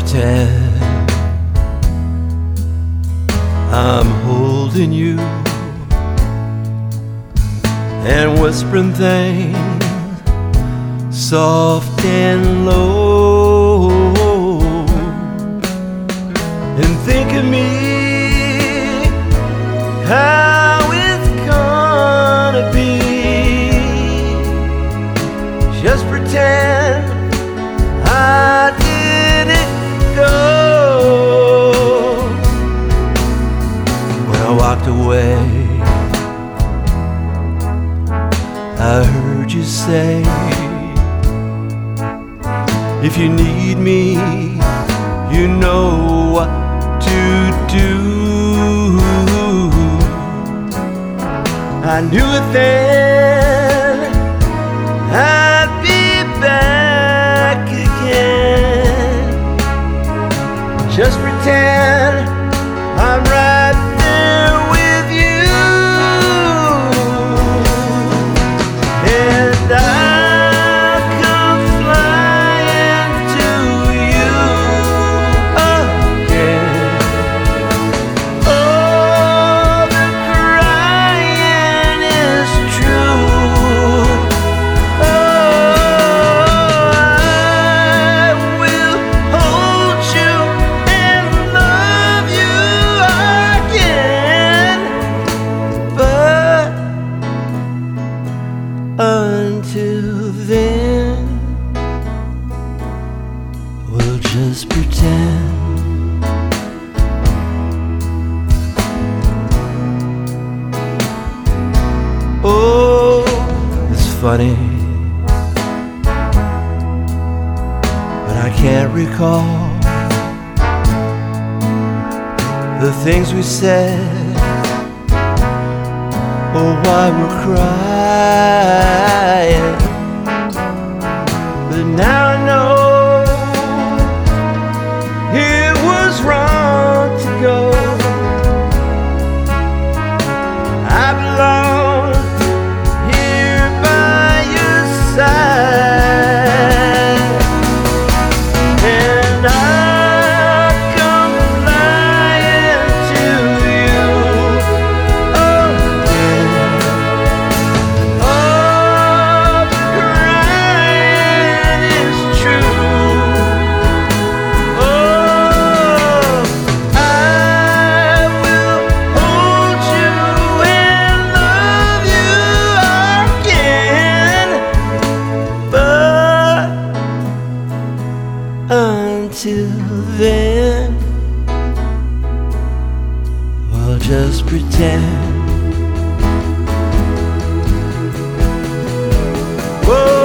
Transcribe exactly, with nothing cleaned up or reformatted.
pretend I'm holding you and whispering things soft and low, and think of me, how it's gonna be. Just pretend I didn't go. When I walked away, I heard you say, if you need me, you know what to do. I knew it then, I'd be back again. Just pretend I'm right there with you, and I'll come flying to you again. Oh, the crying is true. Oh, I will hold you and love you again, but until then, we'll just pretend. Oh, it's funny, but I can't recall the things we said or why we're crying. But now I know it was wrong to go. I belong here by your side, and I'll come flying to you again. Oh, the crying is true. Oh, I will hold you and love you again, but until then, we'll just pretend. Whoa.